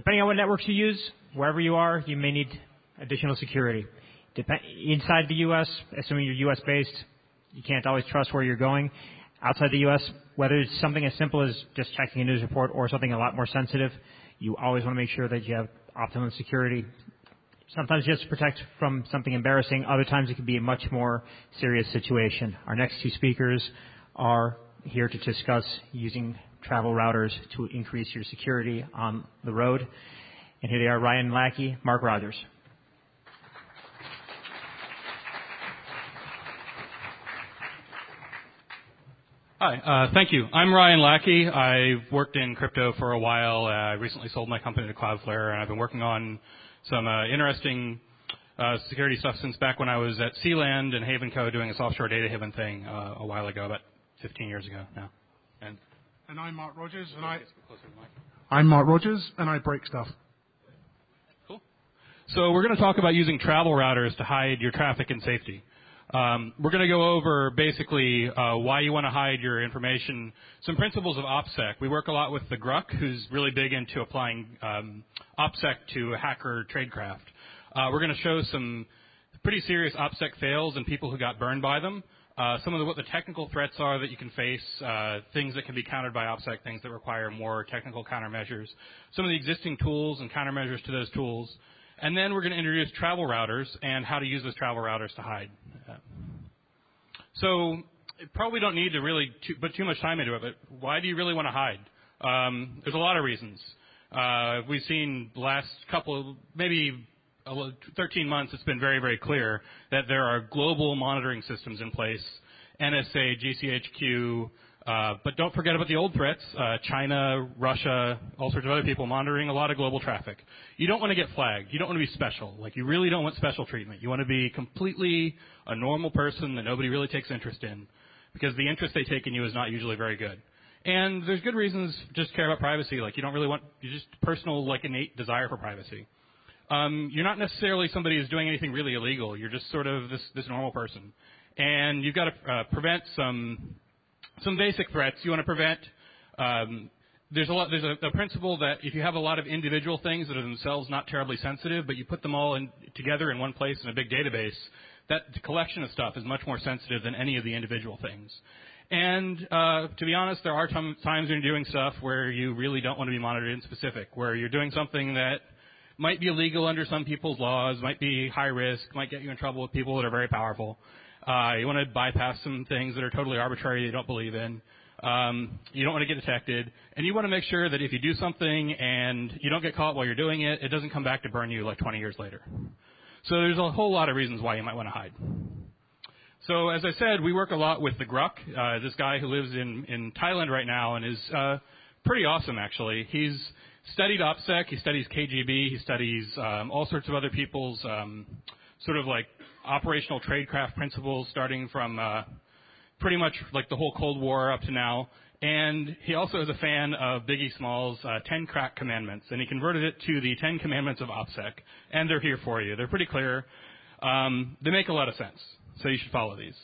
Depending on what networks you use, wherever you are, you may need additional security. Inside the U.S., assuming you're U.S.-based, you can't always trust where you're going. Outside the U.S., whether it's something as simple as just checking a news report or something a lot more sensitive, you always want to make sure that you have optimum security. Sometimes just to protect from something embarrassing. Other times it can be a much more serious situation. Our next two speakers are here to discuss using travel routers to increase your security on the road. And here they are, Ryan Lackey, Mark Rogers. Hi, thank you. I'm Ryan Lackey. I've worked in crypto for a while. I recently sold my company to Cloudflare, and I've been working on some interesting security stuff since back when I was at Sealand and Haven Co. doing this offshore data haven thing a while ago, about 15 years ago now. And I'm Mark Rogers, I'm Mark Rogers, and I break stuff. Cool. So we're going to talk about using travel routers to hide your traffic and safety. We're going to go over basically why you want to hide your information, some principles of OPSEC. We work a lot with the Gruck, who's really big into applying OPSEC to hacker tradecraft. We're going to show some pretty serious OPSEC fails and people who got burned by them. Some of what the technical threats are that you can face, things that can be countered by OPSEC, things that require more technical countermeasures, some of the existing tools and countermeasures to those tools. And then we're going to introduce travel routers and how to use those travel routers to hide. So probably don't need to really put too much time into it, but why do you really want to hide? There's a lot of reasons. We've seen the last couple, maybe 13 months, it's been very, very clear that there are global monitoring systems in place, NSA, GCHQ, but don't forget about the old threats, China, Russia, all sorts of other people monitoring a lot of global traffic. You don't want to get flagged. You don't want to be special. Like, you really don't want special treatment. You want to be completely a normal person that nobody really takes interest in, because the interest they take in you is not usually very good. And there's good reasons to just care about privacy. Like, you don't really want, you just personal, like, innate desire for privacy. You're not necessarily somebody who's doing anything really illegal. You're just sort of this normal person. And you've got to prevent some basic threats. You want to prevent, there's a principle that if you have a lot of individual things that are themselves not terribly sensitive, but you put them all together in one place in a big database, that collection of stuff is much more sensitive than any of the individual things. And to be honest, there are times when you're doing stuff where you really don't want to be monitored in specific, where you're doing something that might be illegal under some people's laws, might be high risk, might get you in trouble with people that are very powerful. You want to bypass some things that are totally arbitrary you don't believe in. You don't want to get detected. And you want to make sure that if you do something and you don't get caught while you're doing it, it doesn't come back to burn you like 20 years later. So there's a whole lot of reasons why you might want to hide. So as I said, we work a lot with the Gruck, this guy who lives in Thailand right now and is pretty awesome, actually. He's studied OPSEC, he studies KGB, he studies all sorts of other people's sort of like operational tradecraft principles, starting from pretty much like the whole Cold War up to now. And he also is a fan of Biggie Smalls' 10 Crack Commandments, and he converted it to the 10 Commandments of OPSEC, and they're here for you. They're pretty clear. They make a lot of sense, so you should follow these.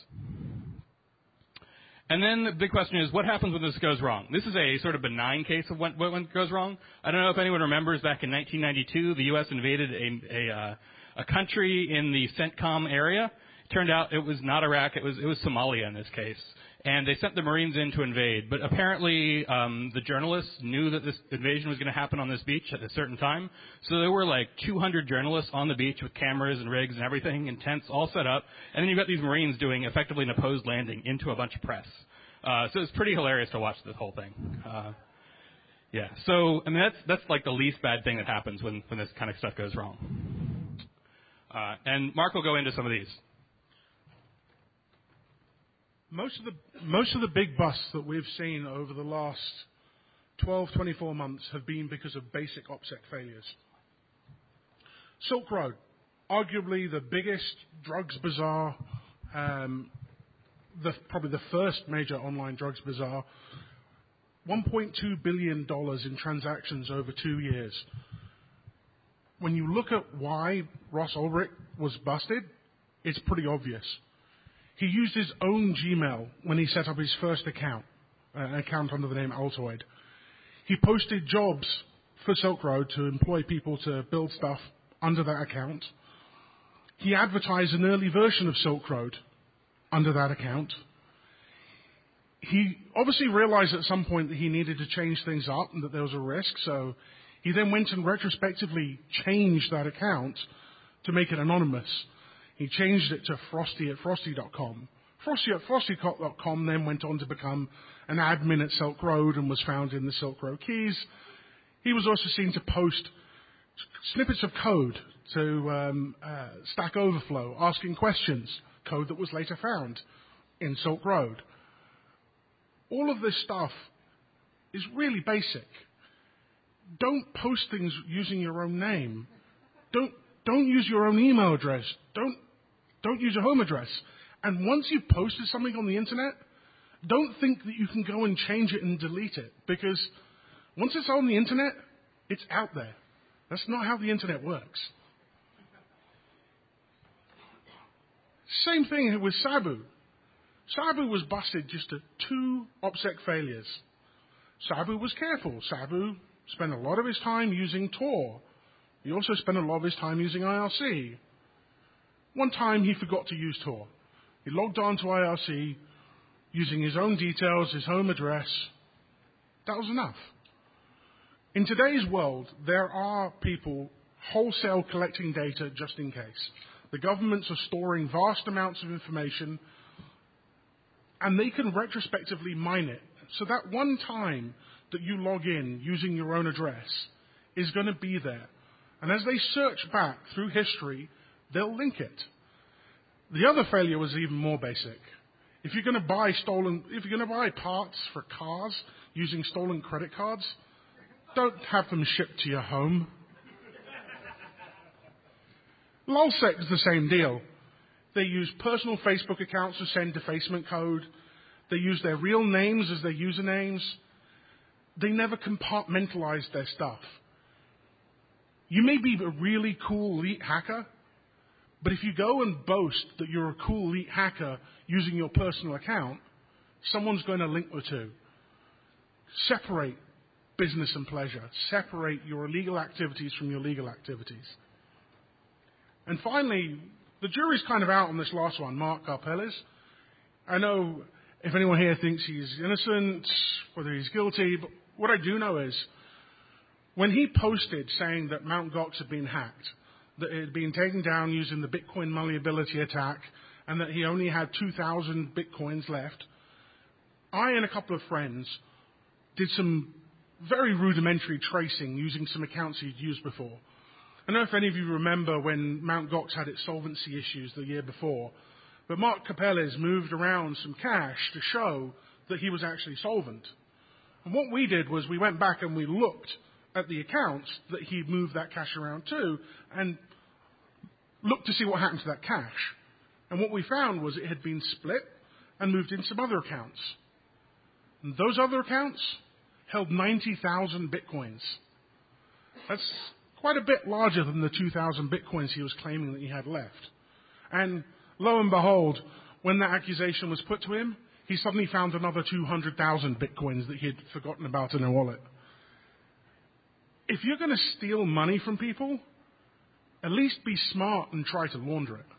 And then the big question is, what happens when this goes wrong? This is a sort of benign case of when it goes wrong. I don't know if anyone remembers back in 1992, the U.S. invaded a country in the CENTCOM area. It turned out it was not Iraq, it was Somalia in this case. And they sent the Marines in to invade. But apparently the journalists knew that this invasion was going to happen on this beach at a certain time. So there were like 200 journalists on the beach with cameras and rigs and everything, and tents all set up. And then you've got these Marines doing effectively an opposed landing into a bunch of press. So it's pretty hilarious to watch this whole thing. Yeah, so I mean that's like the least bad thing that happens when this kind of stuff goes wrong. And Mark will go into some of these. Most of the big busts that we've seen over the last 12, 24 months have been because of basic OPSEC failures. Silk Road, arguably the biggest drugs bazaar, probably the first major online drugs bazaar, $1.2 billion in transactions over 2 years. When you look at why Ross Ulbricht was busted, it's pretty obvious. He used his own Gmail when he set up his first account, an account under the name Altoid. He posted jobs for Silk Road to employ people to build stuff under that account. He advertised an early version of Silk Road under that account. He obviously realized at some point that he needed to change things up and that there was a risk, so he then went and retrospectively changed that account to make it anonymous. He changed it to frosty@frosty.com. Frosty@frosty.com then went on to become an admin at Silk Road and was found in the Silk Road keys. He was also seen to post snippets of code to Stack Overflow, asking questions, code that was later found in Silk Road. All of this stuff is really basic. Don't post things using your own name. Don't use your own email address. Don't use your home address. And once you've posted something on the internet, don't think that you can go and change it and delete it, because once it's on the internet, it's out there. That's not how the internet works. Same thing with Sabu. Sabu was busted just at 2 OPSEC failures. Sabu was careful. Sabu spent a lot of his time using Tor. He also spent a lot of his time using IRC. One time he forgot to use Tor. He logged on to IRC using his own details, his home address. That was enough. In today's world, there are people wholesale collecting data just in case. The governments are storing vast amounts of information, and they can retrospectively mine it. So that one time that you log in using your own address is going to be there. And as they search back through history, they'll link it. The other failure was even more basic. If you're going to buy parts for cars using stolen credit cards, don't have them shipped to your home. Lulzsec is the same deal. They use personal Facebook accounts to send defacement code. They use their real names as their usernames. They never compartmentalize their stuff. You may be a really cool elite hacker, but if you go and boast that you're a cool elite hacker using your personal account, someone's going to link the two. Separate business and pleasure. Separate your illegal activities from your legal activities. And finally, the jury's kind of out on this last one, Mark Karpeles. I know if anyone here thinks he's innocent, whether he's guilty, but what I do know is when he posted saying that Mt. Gox had been hacked, that it had been taken down using the Bitcoin malleability attack, and that he only had 2,000 Bitcoins left, I and a couple of friends did some very rudimentary tracing using some accounts he'd used before. I don't know if any of you remember when Mt. Gox had its solvency issues the year before, but Mark Karpeles moved around some cash to show that he was actually solvent. And what we did was we went back and we looked at the accounts that he'd moved that cash around to and looked to see what happened to that cash. And what we found was it had been split and moved in some other accounts. And those other accounts held 90,000 Bitcoins. That's quite a bit larger than the 2,000 Bitcoins he was claiming that he had left. And lo and behold, when that accusation was put to him, he suddenly found another 200,000 Bitcoins that he had forgotten about in a wallet. If you're going to steal money from people, at least be smart and try to launder it.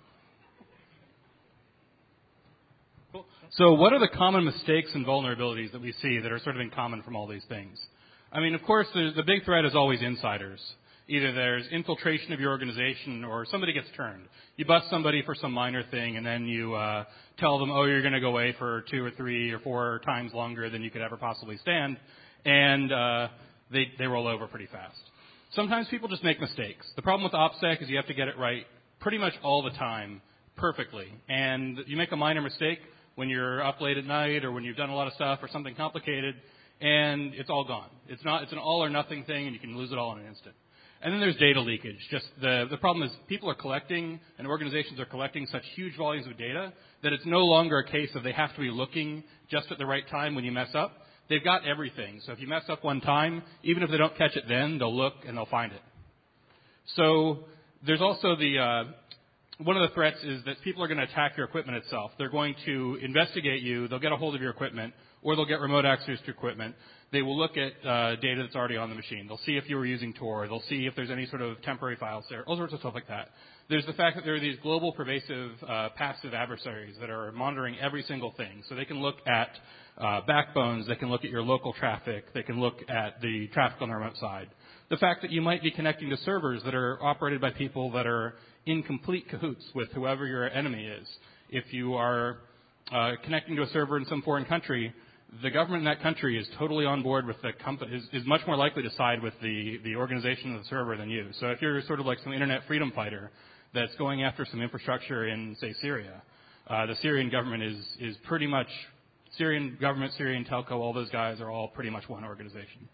Cool. So what are the common mistakes and vulnerabilities that we see that are sort of in common from all these things? I mean, of course, the big threat is always insiders. Either there's infiltration of your organization or somebody gets turned. You bust somebody for some minor thing and then you tell them, oh, you're going to go away for 2 or 3 or 4 times longer than you could ever possibly stand, and they roll over pretty fast. Sometimes people just make mistakes. The problem with OPSEC is you have to get it right pretty much all the time, perfectly. And you make a minor mistake when you're up late at night or when you've done a lot of stuff or something complicated, and it's all gone. It's an all or nothing thing, and you can lose it all in an instant. And then there's data leakage. Just the problem is people are collecting and organizations are collecting such huge volumes of data that it's no longer a case of they have to be looking just at the right time when you mess up. They've got everything. So if you mess up one time, even if they don't catch it then, they'll look and they'll find it. So there's also the one of the threats is that people are going to attack your equipment itself. They're going to investigate you. They'll get a hold of your equipment, or they'll get remote access to equipment. They will look at data that's already on the machine. They'll see if you were using Tor. They'll see if there's any sort of temporary files there, all sorts of stuff like that. There's the fact that there are these global pervasive passive adversaries that are monitoring every single thing. So they can look at backbones. They can look at your local traffic. They can look at the traffic on the remote side. The fact that you might be connecting to servers that are operated by people that are in complete cahoots with whoever your enemy is. If you are connecting to a server in some foreign country, the government in that country is totally on board with the company, is much more likely to side with the organization of the server than you. So if you're sort of like some internet freedom fighter that's going after some infrastructure in, say, Syria, the Syrian government is pretty much, Syrian government, Syrian telco, all those guys are all pretty much one organization.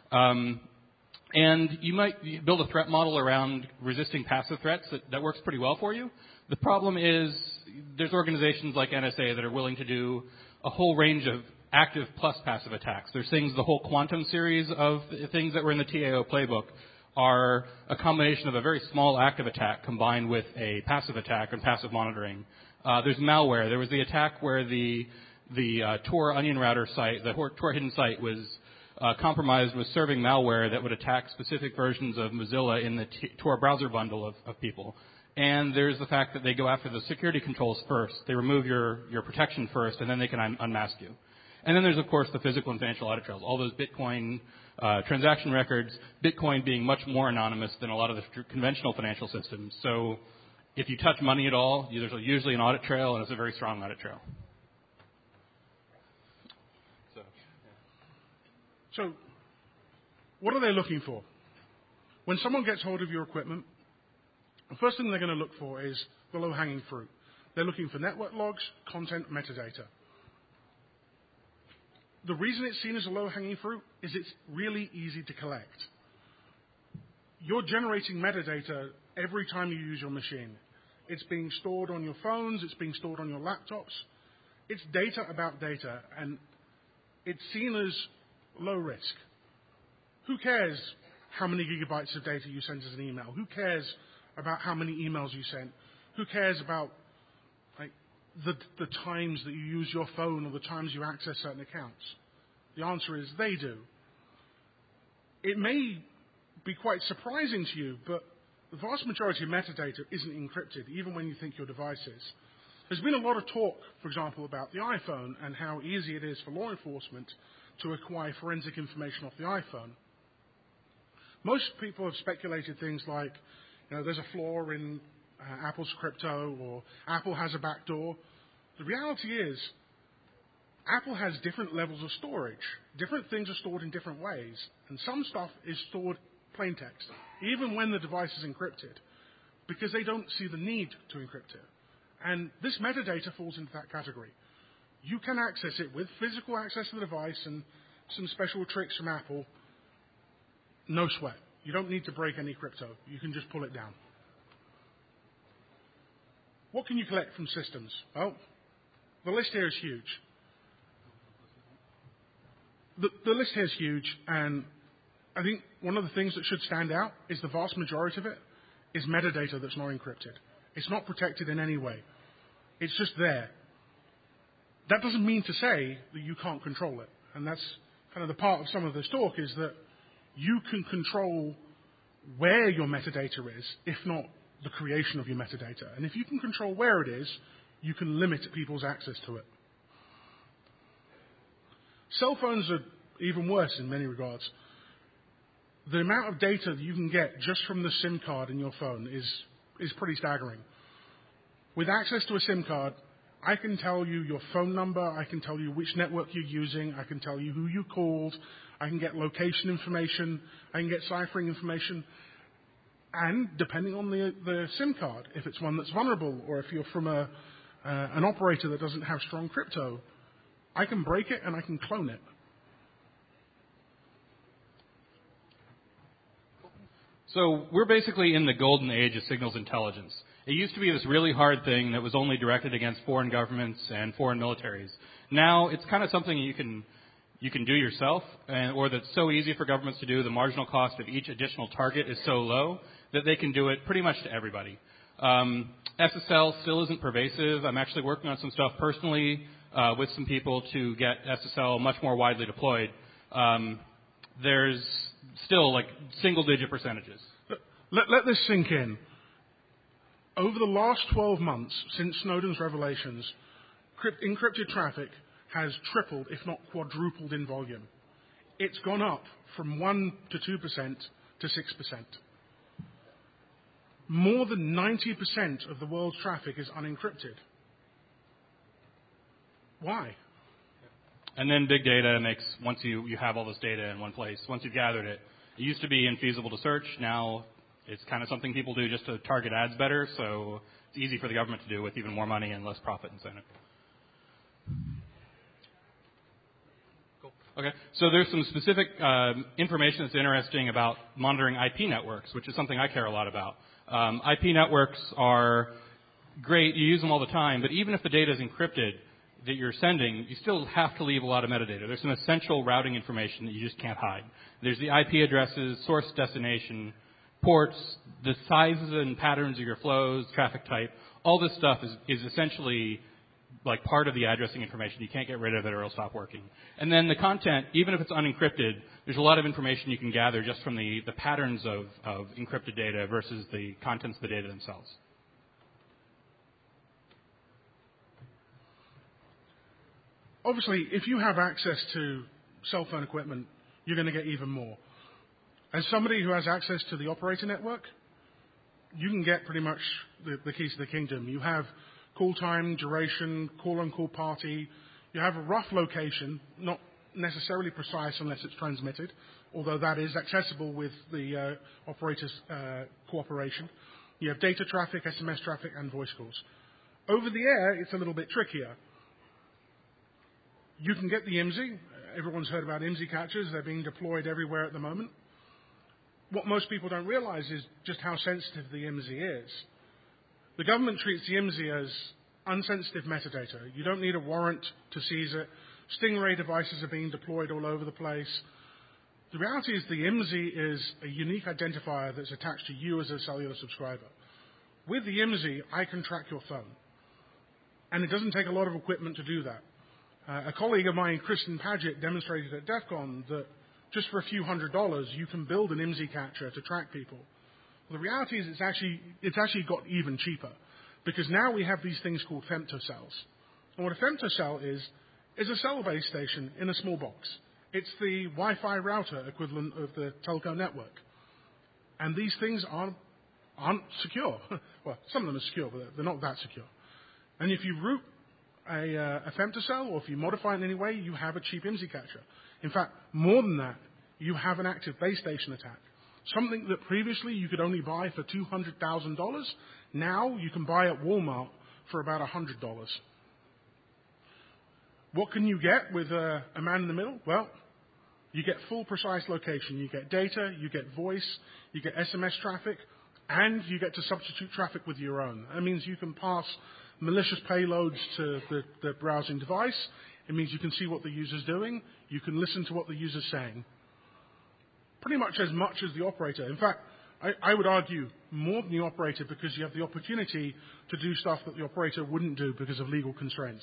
And you might build a threat model around resisting passive threats that works pretty well for you. The problem is there's organizations like NSA that are willing to do a whole range of active plus passive attacks. There's things, the whole quantum series of things that were in the TAO playbook are a combination of a very small active attack combined with a passive attack and passive monitoring. There's malware. There was the attack where the Tor onion router site, the Tor hidden site, was compromised with serving malware that would attack specific versions of Mozilla in the Tor browser bundle of people. And there's the fact that they go after the security controls first. They remove your protection first, and then they can unmask you. And then there's, of course, the physical and financial audit trails, all those Bitcoin transaction records, Bitcoin being much more anonymous than a lot of the conventional financial systems. So if you touch money at all, there's usually an audit trail, and it's a very strong audit trail. So what are they looking for? When someone gets hold of your equipment, the first thing they're going to look for is the low-hanging fruit. They're looking for network logs, content, metadata. The reason it's seen as a low-hanging fruit is it's really easy to collect. You're generating metadata every time you use your machine. It's being stored on your phones. It's being stored on your laptops. It's data about data, and it's seen as low risk. Who cares how many gigabytes of data you send as an email? Who cares about how many emails you sent? Who cares about the times that you use your phone or the times you access certain accounts? The answer is they do. It may be quite surprising to you, but the vast majority of metadata isn't encrypted, even when you think your device is. There's been a lot of talk, for example, about the iPhone and how easy it is for law enforcement to acquire forensic information off the iPhone. Most people have speculated things like, there's a flaw in Apple's crypto, or Apple has a backdoor. The reality is, Apple has different levels of storage. Different things are stored in different ways, and some stuff is stored plain text, even when the device is encrypted, because they don't see the need to encrypt it. And this metadata falls into that category. You can access it with physical access to the device and some special tricks from Apple. No sweat. You don't need to break any crypto. You can just pull it down. What can you collect from systems? Well, the list here is huge. The list here is huge, and I think one of the things that should stand out is the vast majority of it is metadata that's not encrypted. It's not protected in any way. It's just there. That doesn't mean to say that you can't control it. And that's kind of the part of some of this talk, is that you can control where your metadata is, if not the creation of your metadata. And if you can control where it is, you can limit people's access to it. Cell phones are even worse in many regards. The amount of data that you can get just from the SIM card in your phone is pretty staggering. With access to a SIM card, I can tell you your phone number, I can tell you which network you're using, I can tell you who you called, I can get location information, I can get ciphering information, and depending on the SIM card, if it's one that's vulnerable or if you're from an operator that doesn't have strong crypto, I can break it and I can clone it. So we're basically in the golden age of signals intelligence. It used to be this really hard thing that was only directed against foreign governments and foreign militaries. Now it's kind of something you can do yourself, or that's so easy for governments to do. The marginal cost of each additional target is so low that they can do it pretty much to everybody. SSL still isn't pervasive. I'm actually working on some stuff personally with some people to get SSL much more widely deployed. There's still like single-digit percentages. Let this sink in. Over the last 12 months, since Snowden's revelations, encrypted traffic has tripled, if not quadrupled in volume. It's gone up from 1 to 2% to 6%. More than 90% of the world's traffic is unencrypted. Why? And then big data makes, once you have all this data in one place, once you've gathered it, it used to be infeasible to search. Now it's kind of something people do just to target ads better, so it's easy for the government to do with even more money and less profit incentive. Cool. Okay, so there's some specific information that's interesting about monitoring IP networks, which is something I care a lot about. IP networks are great. You use them all the time, but even if the data is encrypted that you're sending, you still have to leave a lot of metadata. There's some essential routing information that you just can't hide. There's the IP addresses, source destination, ports, the sizes and patterns of your flows, traffic type. All this stuff is essentially like part of the addressing information. You can't get rid of it or it'll stop working. And then the content, even if it's unencrypted, there's a lot of information you can gather just from the patterns of encrypted data versus the contents of the data themselves. Obviously, if you have access to cell phone equipment, you're going to get even more. As somebody who has access to the operator network, you can get pretty much the keys to the kingdom. You have call time, duration, call-on-call party. You have a rough location, not necessarily precise unless it's transmitted, although that is accessible with the operator's cooperation. You have data traffic, SMS traffic, and voice calls. Over the air, it's a little bit trickier. You can get the IMSI. Everyone's heard about IMSI catchers. They're being deployed everywhere at the moment. What most people don't realize is just how sensitive the IMSI is. The government treats the IMSI as unsensitive metadata. You don't need a warrant to seize it. Stingray devices are being deployed all over the place. The reality is the IMSI is a unique identifier that's attached to you as a cellular subscriber. With the IMSI, I can track your phone. And it doesn't take a lot of equipment to do that. A colleague of mine, Kristen Paget, demonstrated at DEF CON that just for a few $100s, you can build an IMSI catcher to track people. Well, the reality is it's actually got even cheaper, because now we have these things called femtocells. And what a femtocell is a cell base station in a small box. It's the Wi-Fi router equivalent of the telco network. And these things aren't secure. Well, some of them are secure, but they're not that secure. And if you root a femtocell, or if you modify it in any way, you have a cheap IMSI catcher. In fact, more than that, you have an active base station attack. Something that previously you could only buy for $200,000, now you can buy at Walmart for about $100. What can you get with a man in the middle? Well, you get full precise location. You get data, you get voice, you get SMS traffic, and you get to substitute traffic with your own. That means you can pass malicious payloads to the browsing device. It means you can see what the user's doing. You can listen to what the user's saying. Pretty much as much as the operator. In fact, I would argue more than the operator, because you have the opportunity to do stuff that the operator wouldn't do because of legal constraints.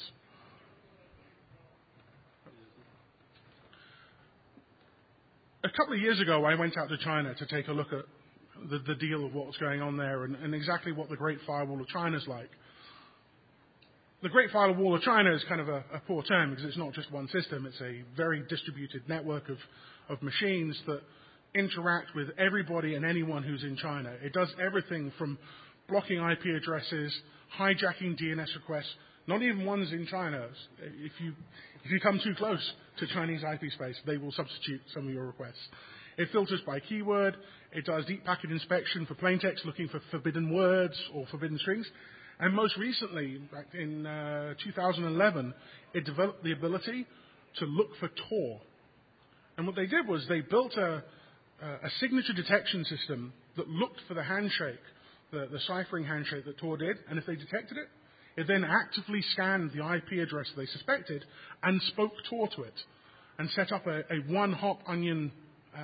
A couple of years ago, I went out to China to take a look at the deal of what was going on there and exactly what the Great Firewall of China is like. The Great Firewall of China is kind of a poor term, because it's not just one system. It's a very distributed network of machines that interact with everybody and anyone who's in China. It does everything from blocking IP addresses, hijacking DNS requests, not even ones in China. If you come too close to Chinese IP space, they will substitute some of your requests. It filters by keyword. It does deep packet inspection for plain text, looking for forbidden words or forbidden strings. And most recently, back in 2011, it developed the ability to look for Tor. And what they did was they built a signature detection system that looked for the handshake, the ciphering handshake that Tor did, and if they detected it, it then actively scanned the IP address they suspected and spoke Tor to it, and set up a one-hop onion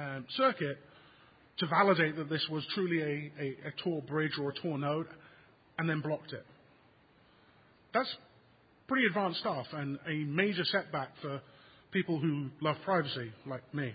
circuit to validate that this was truly a Tor bridge or a Tor node, and then blocked it. That's pretty advanced stuff and a major setback for people who love privacy, like me.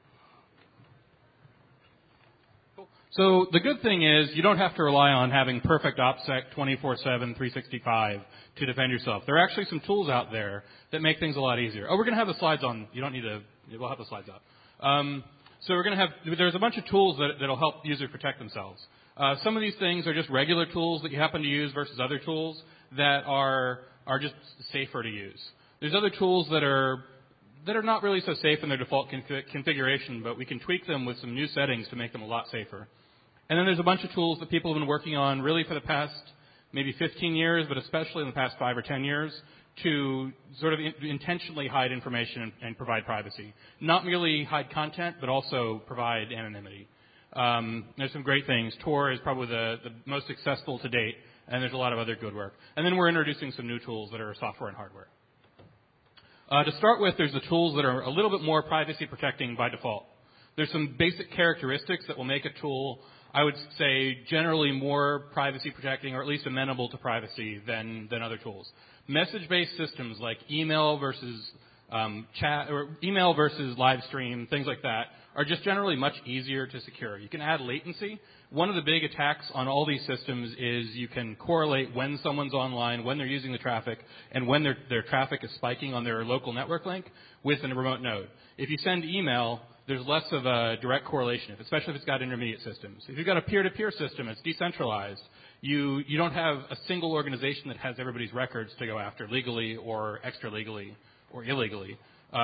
So the good thing is you don't have to rely on having perfect OPSEC 24/7, 365 to defend yourself. There are actually some tools out there that make things a lot easier. Oh, we're going to have the slides on. You don't need to. We'll have the slides up. So we're going to have. There's a bunch of tools that'll help users protect themselves. Some of these things are just regular tools that you happen to use versus other tools that are just safer to use. There's other tools that are not really so safe in their default configuration, but we can tweak them with some new settings to make them a lot safer. And then there's a bunch of tools that people have been working on really for the past maybe 15 years, but especially in the past 5 or 10 years, to sort of intentionally hide information and provide privacy. Not merely hide content, but also provide anonymity. There's some great things. Tor is probably the most successful to date, and there's a lot of other good work. And then we're introducing some new tools that are software and hardware. To start with, there's the tools that are a little bit more privacy protecting by default. There's some basic characteristics that will make a tool, I would say, generally more privacy protecting or at least amenable to privacy than other tools. Message-based systems like email versus chat or email versus live stream, things like that, are just generally much easier to secure. You can add latency. One of the big attacks on all these systems is you can correlate when someone's online, when they're using the traffic, and when their traffic is spiking on their local network link with a remote node. If you send email, there's less of a direct correlation, especially if it's got intermediate systems. If you've got a peer-to-peer system, it's decentralized. You don't have a single organization that has everybody's records to go after legally or extra-legally or illegally.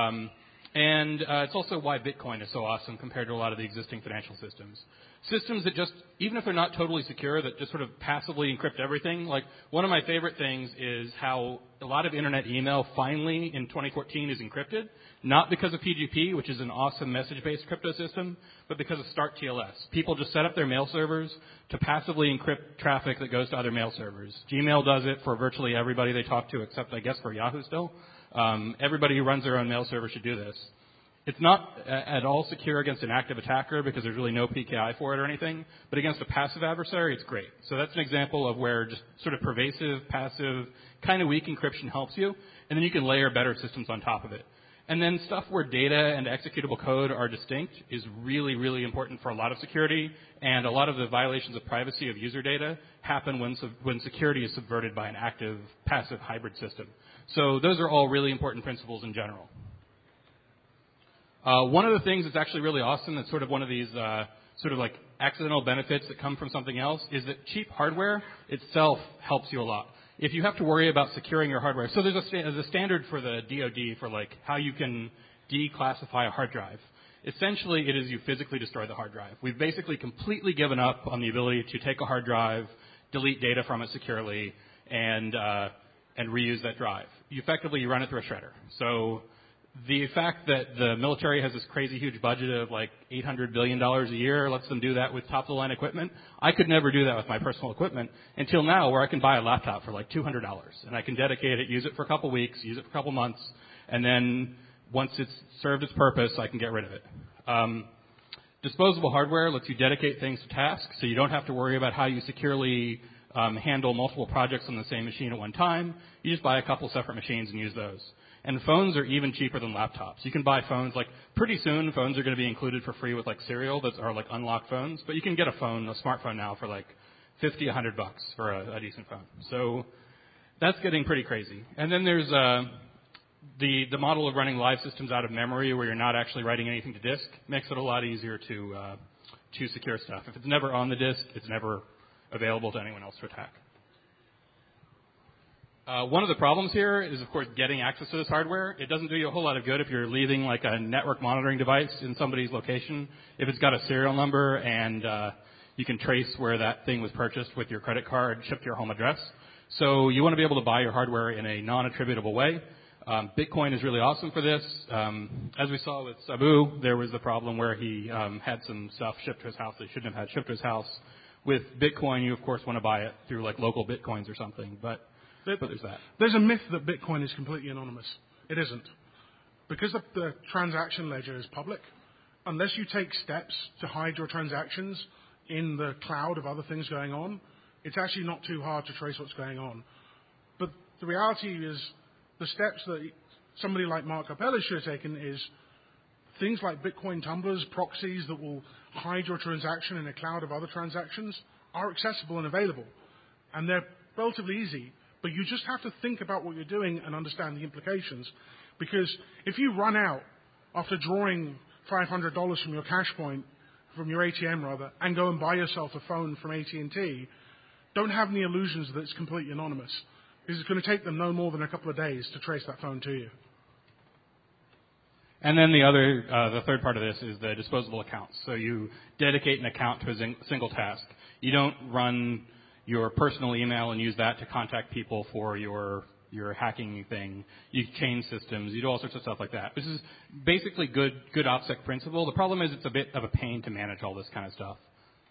And it's also why Bitcoin is so awesome compared to a lot of the existing financial systems. Systems that just, even if they're not totally secure, that just sort of passively encrypt everything. Like, one of my favorite things is how a lot of internet email finally in 2014 is encrypted, not because of PGP, which is an awesome message-based crypto system, but because of Start TLS. People just set up their mail servers to passively encrypt traffic that goes to other mail servers. Gmail does it for virtually everybody they talk to, except I guess for Yahoo still. Everybody who runs their own mail server should do this. It's not at all secure against an active attacker because there's really no PKI for it or anything, but against a passive adversary, it's great. So that's an example of where just sort of pervasive, passive, kind of weak encryption helps you, and then you can layer better systems on top of it. And then stuff where data and executable code are distinct is really, really important for a lot of security, and a lot of the violations of privacy of user data happen when security is subverted by an active, passive hybrid system. So those are all really important principles in general. One of the things that's actually really awesome, that's sort of one of these sort of like accidental benefits that come from something else, is that cheap hardware itself helps you a lot. If you have to worry about securing your hardware, so there's a standard for the DoD for like how you can declassify a hard drive. Essentially, it is you physically destroy the hard drive. We've basically completely given up on the ability to take a hard drive, delete data from it securely, and reuse that drive. You run it through a shredder. So the fact that the military has this crazy huge budget of like $800 billion a year lets them do that with top-of-the-line equipment. I could never do that with my personal equipment until now, where I can buy a laptop for like $200, and I can dedicate it, use it for a couple weeks, use it for a couple months, and then once it's served its purpose, I can get rid of it. Disposable hardware lets you dedicate things to tasks, so you don't have to worry about how you securely handle multiple projects on the same machine at one time. You just buy a couple separate machines and use those. And phones are even cheaper than laptops. You can buy phones, like pretty soon phones are going to be included for free with like Serial that are like unlocked phones. But you can get a smartphone now for like $50, $100 for a decent phone. So that's getting pretty crazy. And then there's the model of running live systems out of memory where you're not actually writing anything to disk. Makes it a lot easier to secure stuff. If it's never on the disk, it's never available to anyone else to attack. One of the problems here is, of course, getting access to this hardware. It doesn't do you a whole lot of good if you're leaving like a network monitoring device in somebody's location. If it's got a serial number and you can trace where that thing was purchased with your credit card shipped to your home address. So you want to be able to buy your hardware in a non-attributable way. Bitcoin is really awesome for this. As we saw with Sabu, there was the problem where he had some stuff shipped to his house that he shouldn't have had shipped to his house. With Bitcoin, you, of course, want to buy it through like local Bitcoins or something, but there's that. There's a myth that Bitcoin is completely anonymous. It isn't. Because the transaction ledger is public, unless you take steps to hide your transactions in the cloud of other things going on, it's actually not too hard to trace what's going on. But the reality is the steps that somebody like Mark Capella should have taken is things like Bitcoin tumblers, proxies that will hide your transaction in a cloud of other transactions are accessible and available. And they're relatively easy, but you just have to think about what you're doing and understand the implications. Because if you run out after drawing $500 from your cash point, from your ATM rather, and go and buy yourself a phone from AT&T, don't have any illusions that it's completely anonymous. Because it's going to take them no more than a couple of days to trace that phone to you. And then the third part of this is the disposable accounts. So you dedicate an account to a single task. You don't run your personal email and use that to contact people for your hacking thing. You change systems. You do all sorts of stuff like that. This is basically good OPSEC principle. The problem is it's a bit of a pain to manage all this kind of stuff.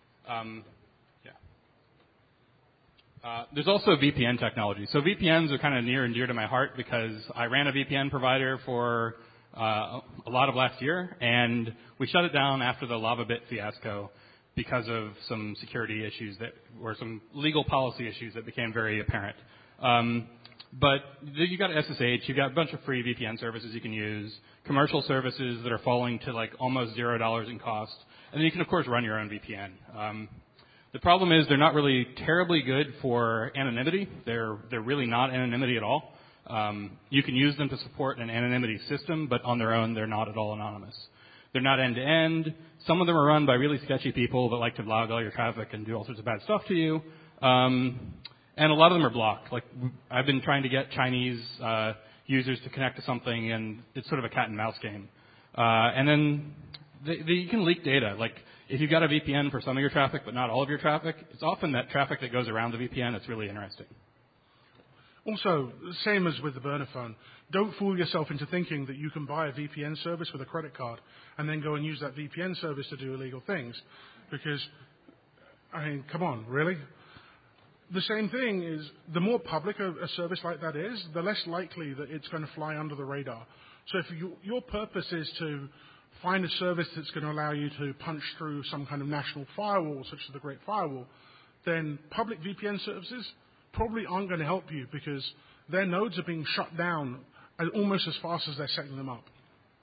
There's also VPN technology. So VPNs are kind of near and dear to my heart because I ran a VPN provider for a lot of last year, and we shut it down after the LavaBit fiasco because of some security issues or some legal policy issues that became very apparent. But you got SSH, you got a bunch of free VPN services you can use, commercial services that are falling to like almost $0 in cost, and then you can of course run your own VPN. The problem is they're not really terribly good for anonymity. They're really not anonymity at all. You can use them to support an anonymity system, but on their own they're not at all anonymous. They're not end-to-end. Some of them are run by really sketchy people that like to log all your traffic and do all sorts of bad stuff to you. And a lot of them are blocked. Like I've been trying to get Chinese users to connect to something, and it's sort of a cat and mouse game. And then you can leak data. Like if you've got a VPN for some of your traffic, but not all of your traffic, it's often that traffic that goes around the VPN that's really interesting. Also, same as with the burner phone, don't fool yourself into thinking that you can buy a VPN service with a credit card and then go and use that VPN service to do illegal things. Because, I mean, come on, really? The same thing is, the more public a service like that is, the less likely that it's going to fly under the radar. So if your purpose is to find a service that's going to allow you to punch through some kind of national firewall, such as the Great Firewall, then public VPN services probably aren't going to help you because their nodes are being shut down almost as fast as they're setting them up.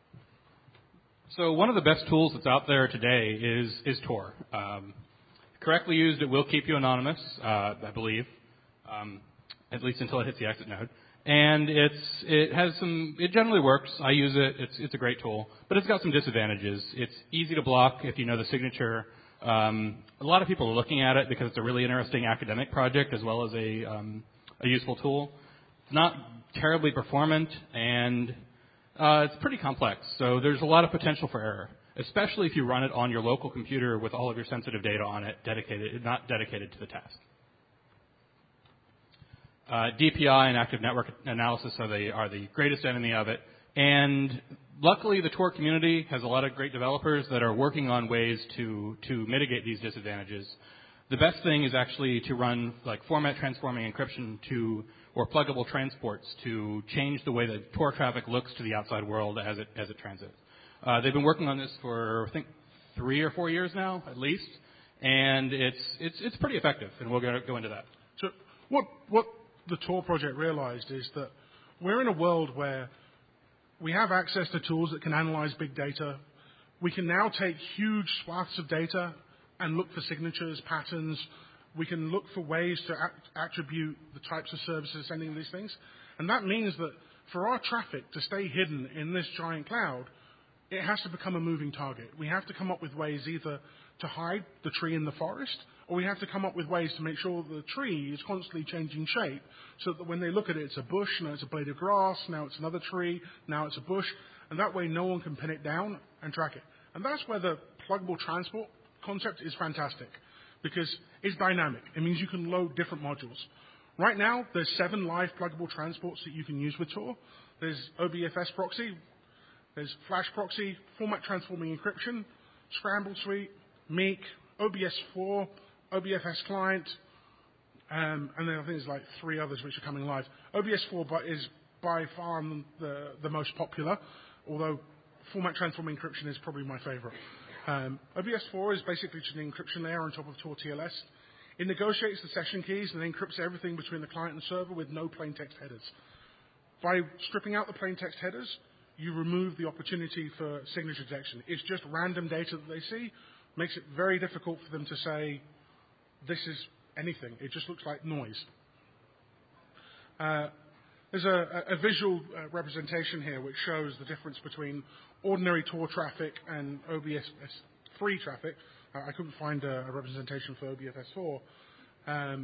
So one of the best tools that's out there today is Tor. Correctly used, it will keep you anonymous, I believe, at least until it hits the exit node. And it generally works. I use it. It's a great tool, but it's got some disadvantages. It's easy to block if you know the signature. A lot of people are looking at it because it's a really interesting academic project as well as a useful tool. It's not terribly performant, and it's pretty complex. So there's a lot of potential for error, especially if you run it on your local computer with all of your sensitive data on it, not dedicated to the task. DPI and active network analysis are the greatest enemy of it. And luckily, the Tor community has a lot of great developers that are working on ways to mitigate these disadvantages. The best thing is actually to run like format transforming encryption or pluggable transports to change the way that Tor traffic looks to the outside world as it transits. They've been working on this for I think 3 or 4 years now, at least, and it's pretty effective, and we'll go into that. So what the Tor project realized is that we're in a world where we have access to tools that can analyze big data. We can now take huge swaths of data and look for signatures, patterns. We can look for ways to attribute the types of services sending these things. And that means that for our traffic to stay hidden in this giant cloud, it has to become a moving target. We have to come up with ways either to hide the tree in the forest, or we have to come up with ways to make sure the tree is constantly changing shape so that when they look at it, it's a bush, now it's a blade of grass, now it's another tree, now it's a bush, and that way no one can pin it down and track it. And that's where the pluggable transport concept is fantastic, because it's dynamic. It means you can load different modules. Right now, there's 7 live pluggable transports that you can use with Tor. There's OBFS proxy, there's Flash proxy, format transforming encryption, Scramble Suite, Meek, OBS4, OBFS client, and then I think there's like 3 others which are coming live. OBS4 is by far the most popular, although format transforming encryption is probably my favorite. OBS4 is basically just an encryption layer on top of Tor TLS. It negotiates the session keys and encrypts everything between the client and server with no plain text headers. By stripping out the plain text headers, you remove the opportunity for signature detection. It's just random data that they see, makes it very difficult for them to say, this is anything. It just looks like noise. There's a visual representation here which shows the difference between ordinary Tor traffic and OBS3 traffic. I couldn't find a representation for OBS4.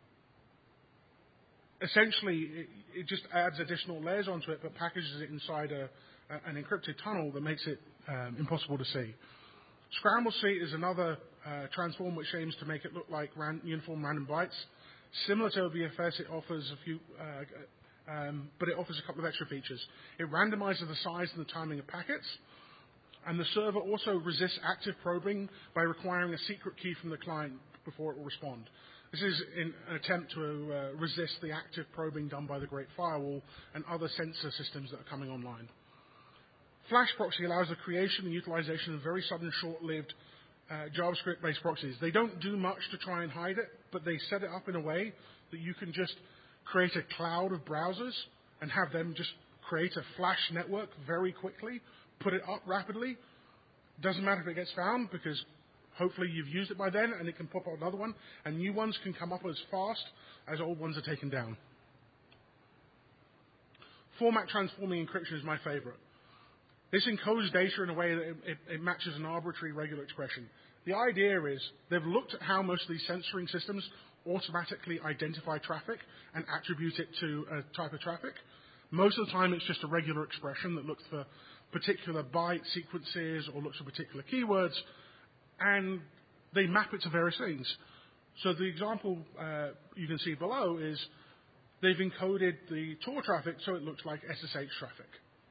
Essentially, it just adds additional layers onto it, but packages it inside an encrypted tunnel that makes it impossible to see. Scramble Seat is another transform which aims to make it look like uniform random bytes. Similar to OBFS, it offers a few, but it offers a couple of extra features. It randomizes the size and the timing of packets, and the server also resists active probing by requiring a secret key from the client before it will respond. This is in an attempt to resist the active probing done by the Great Firewall and other sensor systems that are coming online. Flash Proxy allows the creation and utilization of very sudden, short-lived JavaScript-based proxies. They don't do much to try and hide it, but they set it up in a way that you can just create a cloud of browsers and have them just create a flash network very quickly, put it up rapidly. Doesn't matter if it gets found, because hopefully you've used it by then and it can pop up another one, and new ones can come up as fast as old ones are taken down. Format transforming encryption is my favorite. This encodes data in a way that it matches an arbitrary regular expression. The idea is they've looked at how most of these censoring systems automatically identify traffic and attribute it to a type of traffic. Most of the time it's just a regular expression that looks for particular byte sequences or looks for particular keywords, and they map it to various things. So the example you can see below is they've encoded the Tor traffic so it looks like SSH traffic.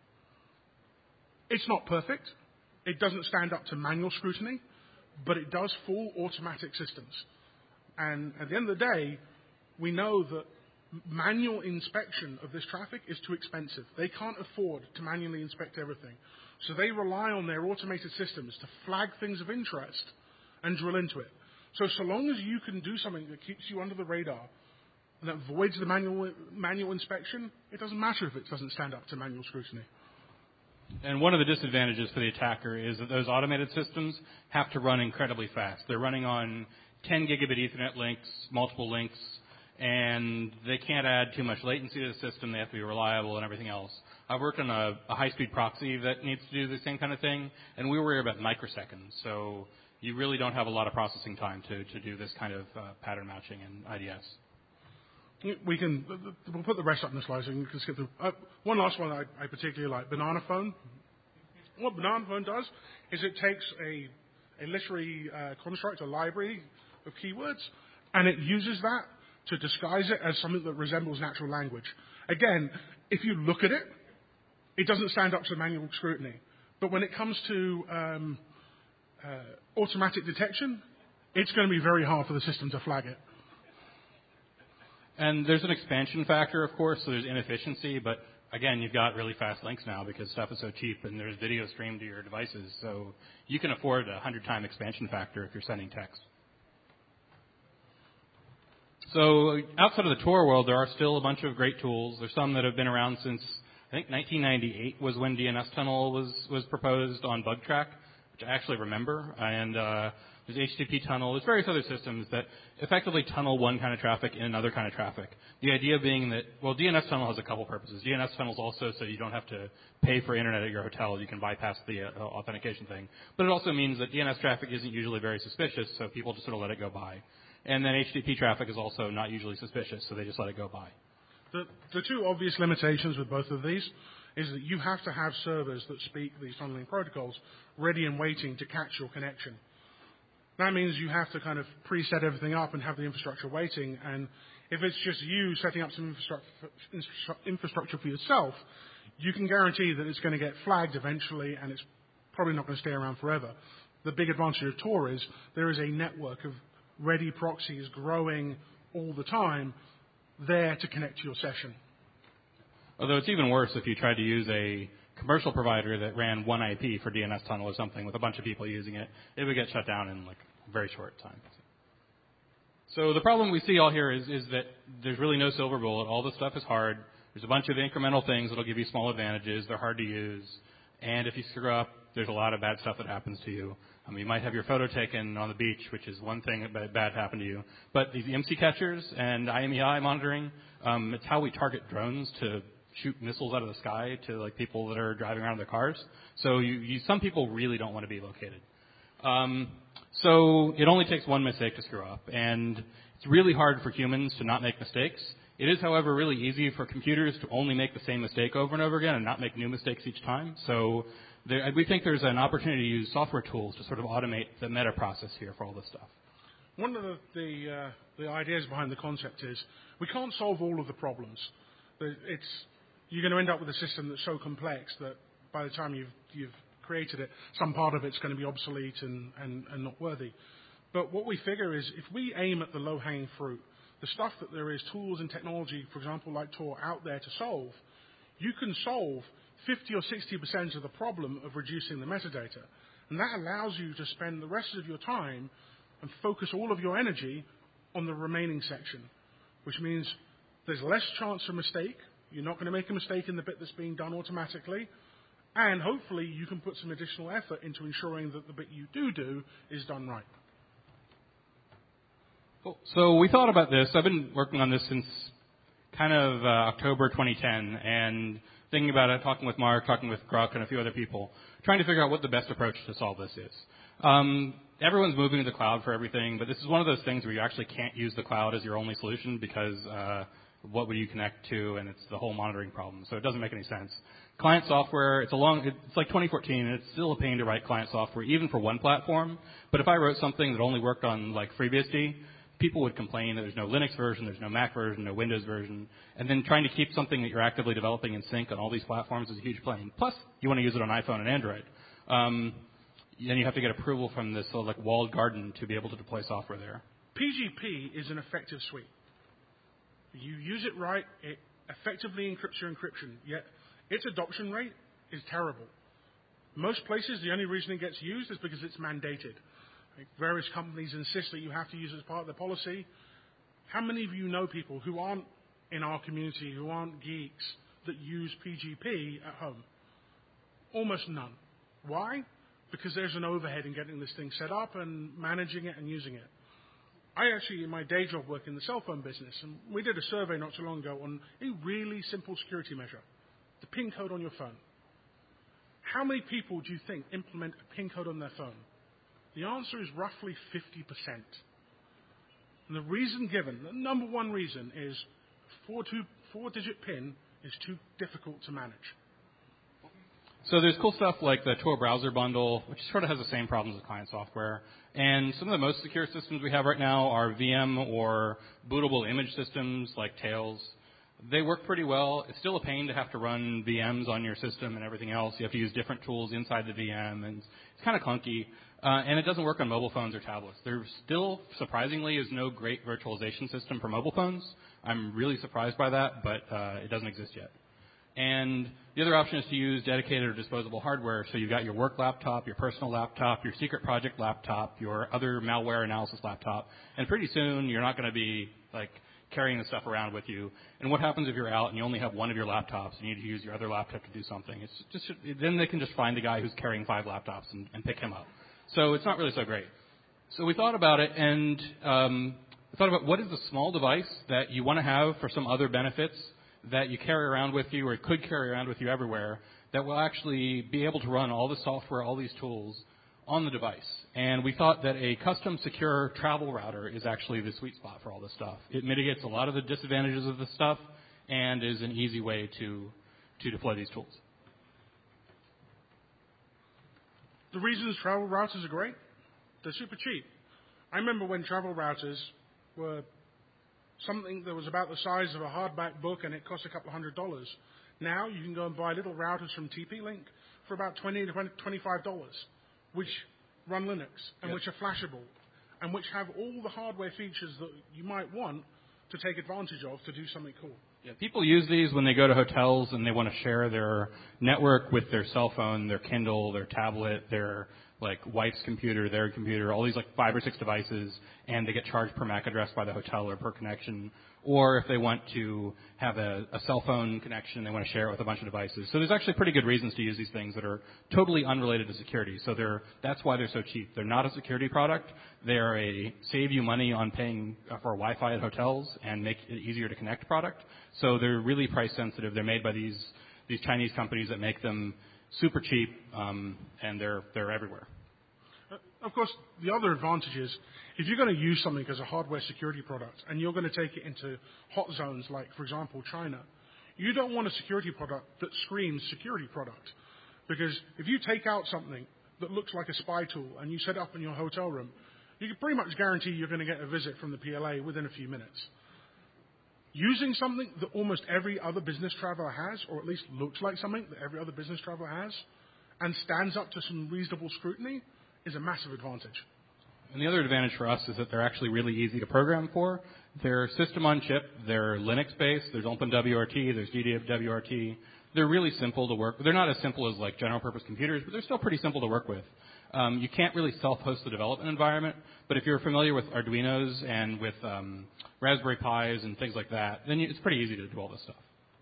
It's not perfect. It doesn't stand up to manual scrutiny, but it does fool automatic systems. And at the end of the day, we know that manual inspection of this traffic is too expensive. They can't afford to manually inspect everything. So they rely on their automated systems to flag things of interest and drill into it. So long as you can do something that keeps you under the radar and that avoids the manual inspection, it doesn't matter if it doesn't stand up to manual scrutiny. And one of the disadvantages for the attacker is that those automated systems have to run incredibly fast. They're running on 10 gigabit Ethernet links, multiple links, and they can't add too much latency to the system. They have to be reliable and everything else. I've worked on a high-speed proxy that needs to do the same kind of thing, and we worry about microseconds. So you really don't have a lot of processing time to do this kind of pattern matching in IDS. We'll put the rest up in the slides so you can skip through. One last one I particularly like, Banana Phone. What Banana Phone does is it takes a literary construct, a library of keywords, and it uses that to disguise it as something that resembles natural language. Again, if you look at it, it doesn't stand up to manual scrutiny. But when it comes to automatic detection, it's going to be very hard for the system to flag it. And there's an expansion factor, of course, so there's inefficiency, but again, you've got really fast links now because stuff is so cheap and there's video streamed to your devices, so you can afford a 100-time expansion factor if you're sending text. So outside of the Tor world, there are still a bunch of great tools. There's some that have been around since, I think, 1998 was when DNS Tunnel was proposed on BugTrack, which I actually remember, and there's HTTP Tunnel. There's various other systems that effectively tunnel one kind of traffic in another kind of traffic. The idea being that, well, DNS Tunnel has a couple purposes. DNS Tunnel is also so you don't have to pay for internet at your hotel. You can bypass the authentication thing. But it also means that DNS traffic isn't usually very suspicious, so people just sort of let it go by. And then HTTP traffic is also not usually suspicious, so they just let it go by. The two obvious limitations with both of these is that you have to have servers that speak these tunneling protocols ready and waiting to catch your connection. That means you have to kind of preset everything up and have the infrastructure waiting. And if it's just you setting up some infrastructure for yourself, you can guarantee that it's going to get flagged eventually and it's probably not going to stay around forever. The big advantage of Tor is there is a network of ready proxies growing all the time there to connect to your session. Although it's even worse if you tried to use a commercial provider that ran one IP for DNS Tunnel or something with a bunch of people using it. It would get shut down in like a very short time. So the problem we see all here is that there's really no silver bullet. All this stuff is hard. There's a bunch of incremental things that'll give you small advantages. They're hard to use. And if you screw up, there's a lot of bad stuff that happens to you. You might have your photo taken on the beach, which is one thing that bad happened to you. But these MC catchers and IMEI monitoring, it's how we target drones to shoot missiles out of the sky to like people that are driving around in their cars. So some people really don't want to be located. So it only takes one mistake to screw up, and it's really hard for humans to not make mistakes. It is, however, really easy for computers to only make the same mistake over and over again and not make new mistakes each time. So we think there's an opportunity to use software tools to sort of automate the meta process here for all this stuff. One of the ideas behind the concept is we can't solve all of the problems. You're going to end up with a system that's so complex that by the time you've created it, some part of it's going to be obsolete and not worthy. But what we figure is if we aim at the low-hanging fruit, the stuff that there is tools and technology, for example, like Tor, out there to solve, you can solve 50 or 60% of the problem of reducing the metadata. And that allows you to spend the rest of your time and focus all of your energy on the remaining section, which means there's less chance for mistake. You're not going to make a mistake in the bit that's being done automatically. And hopefully you can put some additional effort into ensuring that the bit you do is done right. Cool. So we thought about this. I've been working on this since kind of October 2010 and thinking about it, talking with Mark, talking with Grok and a few other people, trying to figure out what the best approach to solve this is. Everyone's moving to the cloud for everything, but this is one of those things where you actually can't use the cloud as your only solution because what would you connect to, and it's the whole monitoring problem. So it doesn't make any sense. Client software, it's like 2014, and it's still a pain to write client software, even for one platform. But if I wrote something that only worked on like FreeBSD, people would complain that there's no Linux version, there's no Mac version, no Windows version. And then trying to keep something that you're actively developing in sync on all these platforms is a huge pain. Plus, you want to use it on iPhone and Android. Then you have to get approval from this like walled garden to be able to deploy software there. PGP is an effective suite. You use it right, it effectively encrypts your encryption, yet its adoption rate is terrible. Most places, the only reason it gets used is because it's mandated. Like various companies insist that you have to use it as part of their policy. How many of you know people who aren't in our community, who aren't geeks, that use PGP at home? Almost none. Why? Because there's an overhead in getting this thing set up and managing it and using it. I actually, in my day job, work in the cell phone business, and we did a survey not too long ago on a really simple security measure, the PIN code on your phone. How many people do you think implement a PIN code on their phone? The answer is roughly 50%. And the reason given, the number one reason is four-digit PIN is too difficult to manage. So there's cool stuff like the Tor browser bundle, which sort of has the same problems as client software. And some of the most secure systems we have right now are VM or bootable image systems like Tails. They work pretty well. It's still a pain to have to run VMs on your system and everything else. You have to use different tools inside the VM, and it's kind of clunky. And it doesn't work on mobile phones or tablets. There still, surprisingly, is no great virtualization system for mobile phones. I'm really surprised by that, but it doesn't exist yet. And the other option is to use dedicated or disposable hardware. So you've got your work laptop, your personal laptop, your secret project laptop, your other malware analysis laptop. And pretty soon you're not going to be like carrying the stuff around with you. And what happens if you're out and you only have one of your laptops and you need to use your other laptop to do something? It's just then they can just find the guy who's carrying 5 laptops and pick him up. So it's not really so great. So we thought about it and thought about what is the small device that you want to have for some other benefits that you carry around with you or could carry around with you everywhere that will actually be able to run all the software, all these tools on the device. And we thought that a custom secure travel router is actually the sweet spot for all this stuff. It mitigates a lot of the disadvantages of this stuff and is an easy way to deploy these tools. The reasons travel routers are great, they're super cheap. I remember when travel routers were something that was about the size of a hardback book and it cost a couple $100. Now you can go and buy little routers from TP-Link for about $20 to $25, which run Linux and which are flashable and which have all the hardware features that you might want to take advantage of to do something cool. Yeah, people use these when they go to hotels and they want to share their network with their cell phone, their Kindle, their tablet, their like wife's computer, their computer, all these like 5 or 6 devices, and they get charged per MAC address by the hotel or per connection. Or if they want to have a cell phone connection, they want to share it with a bunch of devices. So there's actually pretty good reasons to use these things that are totally unrelated to security. So that's why they're so cheap. They're not a security product. They're a save you money on paying for Wi-Fi at hotels and make it easier to connect product. So they're really price sensitive. They're made by these Chinese companies that make them super cheap, and they're everywhere. Of course, the other advantage is if you're going to use something as a hardware security product and you're going to take it into hot zones like, for example, China, you don't want a security product that screams security product. Because if you take out something that looks like a spy tool and you set it up in your hotel room, you can pretty much guarantee you're going to get a visit from the PLA within a few minutes. Using something that almost every other business traveler has, or at least looks like something that every other business traveler has, and stands up to some reasonable scrutiny, is a massive advantage. And the other advantage for us is that they're actually really easy to program for. They're system on chip. They're Linux-based. There's OpenWRT. There's GWRT. They're really simple to work with. They're not as simple as like general-purpose computers, but they're still pretty simple to work with. You can't really self-host the development environment, but if you're familiar with Arduinos and with Raspberry Pis and things like that, then it's pretty easy to do all this stuff.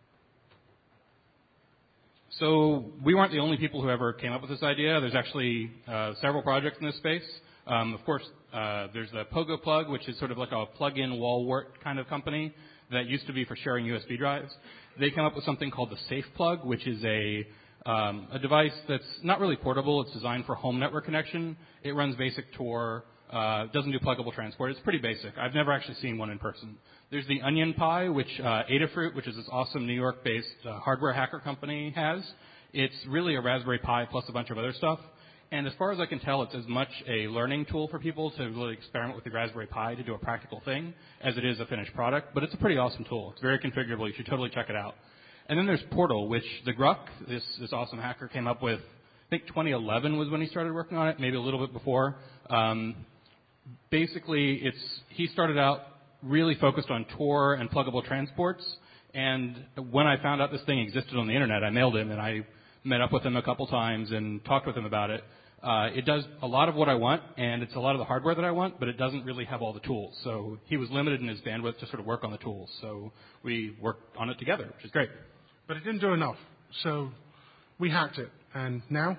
So we weren't the only people who ever came up with this idea. There's actually several projects in this space. Of course, there's the Pogo Plug, which is sort of like a plug-in wall wart kind of company that used to be for sharing USB drives. They came up with something called the Safe Plug, which is a device that's not really portable. It's designed for home network connection. It runs basic Tor. Doesn't do pluggable transport. It's pretty basic. I've never actually seen one in person. There's the Onion Pi, which Adafruit, which is this awesome New York-based hardware hacker company, has. It's really a Raspberry Pi plus a bunch of other stuff. And as far as I can tell, it's as much a learning tool for people to really experiment with the Raspberry Pi to do a practical thing as it is a finished product. But it's a pretty awesome tool. It's very configurable. You should totally check it out. And then there's Portal, which the Gruck, this awesome hacker, came up with. I think 2011 was when he started working on it, maybe a little bit before. Basically, he started out really focused on Tor and pluggable transports. And when I found out this thing existed on the internet, I mailed him and I met up with him a couple times and talked with him about it. It does a lot of what I want, and it's a lot of the hardware that I want, but it doesn't really have all the tools. So he was limited in his bandwidth to sort of work on the tools. So we worked on it together, which is great. But it didn't do enough. So we hacked it. And now?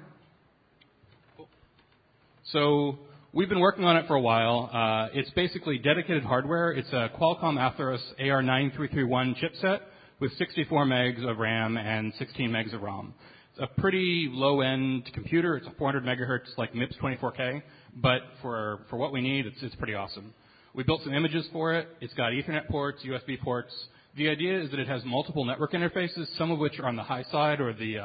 So we've been working on it for a while. It's basically dedicated hardware. It's a Qualcomm Atheros AR9331 chipset with 64 megs of RAM and 16 megs of ROM. It's a pretty low-end computer. It's a 400 megahertz, like MIPS 24K. But for what we need, it's pretty awesome. We built some images for it. It's got Ethernet ports, USB ports. The idea is that it has multiple network interfaces, some of which are on the high side or the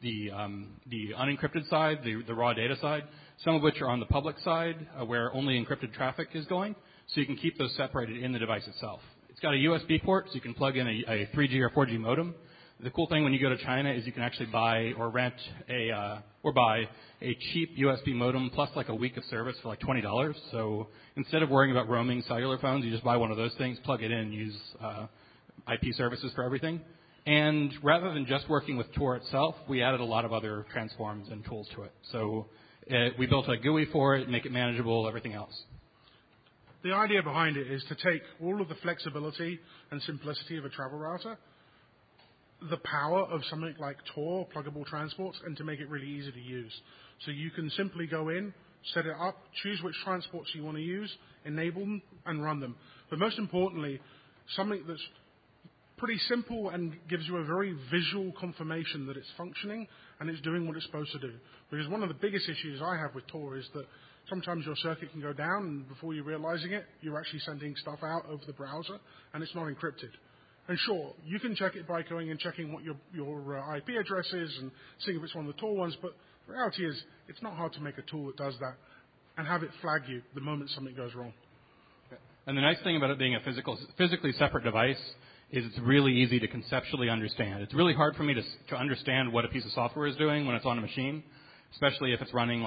unencrypted side, the raw data side, some of which are on the public side where only encrypted traffic is going, so you can keep those separated in the device itself. It's got a USB port, so you can plug in a 3G or 4G modem. The cool thing when you go to China is you can actually buy or rent buy a cheap USB modem plus like a week of service for like $20. So instead of worrying about roaming cellular phones, you just buy one of those things, plug it in, and use IP services for everything. And rather than just working with Tor itself, we added a lot of other transforms and tools to it. So we built a GUI for it, make it manageable, everything else. The idea behind it is to take all of the flexibility and simplicity of a travel router, the power of something like Tor, pluggable transports, and to make it really easy to use. So you can simply go in, set it up, choose which transports you want to use, enable them, and run them. But most importantly, something that's pretty simple and gives you a very visual confirmation that it's functioning and it's doing what it's supposed to do. Because one of the biggest issues I have with Tor is that sometimes your circuit can go down and before you're realizing it, you're actually sending stuff out over the browser and it's not encrypted. And sure, you can check it by going and checking what your IP address is and seeing if it's one of the Tor ones, but the reality is it's not hard to make a tool that does that and have it flag you the moment something goes wrong. And the nice thing about it being a physically separate device is it's really easy to conceptually understand. It's really hard for me to understand what a piece of software is doing when it's on a machine, especially if it's running like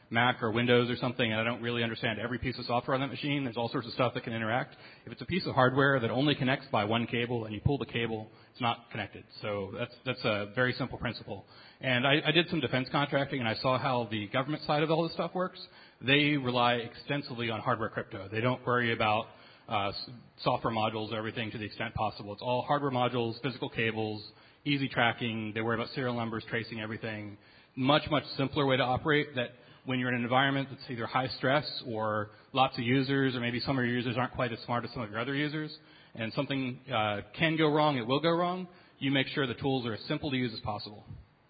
Mac or Windows or something, and I don't really understand every piece of software on that machine. There's all sorts of stuff that can interact. If it's a piece of hardware that only connects by one cable and you pull the cable, it's not connected. So that's a very simple principle. And I did some defense contracting, and I saw how the government side of all this stuff works. They rely extensively on hardware crypto. They don't worry about software modules or everything to the extent possible. It's all hardware modules, physical cables, easy tracking. They worry about serial numbers, tracing everything. Much, much simpler way to operate that when you're in an environment that's either high stress or lots of users, or maybe some of your users aren't quite as smart as some of your other users, and something can go wrong, it will go wrong, you make sure the tools are as simple to use as possible.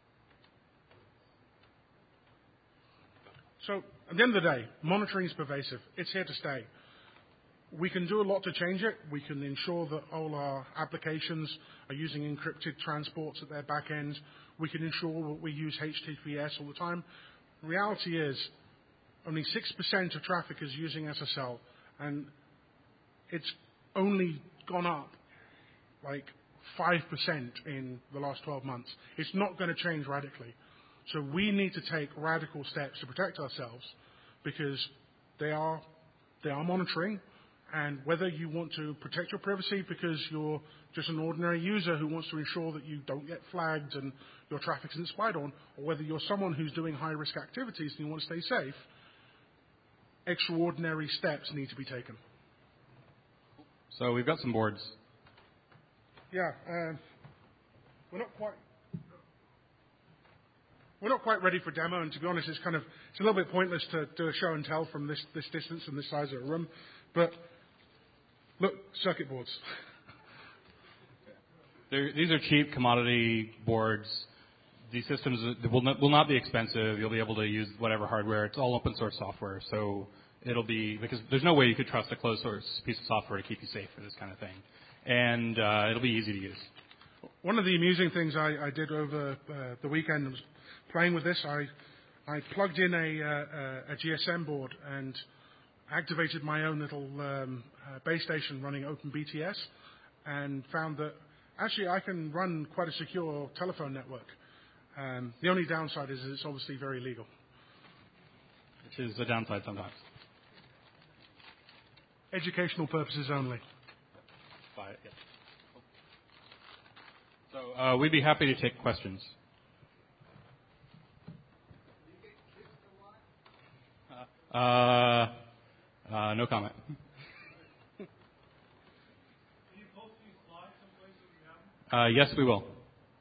So at the end of the day, monitoring is pervasive. It's here to stay. We can do a lot to change it. We can ensure that all our applications are using encrypted transports at their back end. We can ensure that we use HTTPS all the time. The reality is only 6% of traffic is using SSL, and it's only gone up like 5% in the last 12 months. It's not going to change radically. So we need to take radical steps to protect ourselves because they are monitoring. And whether you want to protect your privacy because you're just an ordinary user who wants to ensure that you don't get flagged and your traffic isn't spied on, or whether you're someone who's doing high-risk activities and you want to stay safe, extraordinary steps need to be taken. So we've got some boards. Yeah, we're not quite ready for demo, and to be honest, it's a little bit pointless to do a show and tell from this distance and this size of a room. But look, circuit boards. These are cheap commodity boards. These systems will not be expensive. You'll be able to use whatever hardware. It's all open source software, so it'll be, because there's no way you could trust a closed source piece of software to keep you safe for this kind of thing. And it'll be easy to use. One of the amusing things I did over the weekend was playing with this. I plugged in a GSM board and activated my own little base station running OpenBTS, and found that actually I can run quite a secure telephone network. The only downside is it's obviously very legal. Which is a downside sometimes. Educational purposes only. Buy it, yes. So we'd be happy to take questions. No comment. Can you post these slides someplace if you have them? Yes, we will.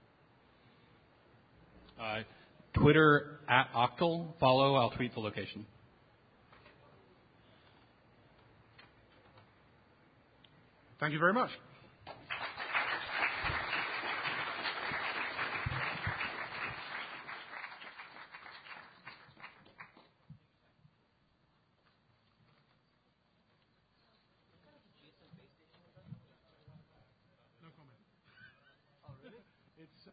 Twitter @Octal. Follow. I'll tweet the location. Thank you very much.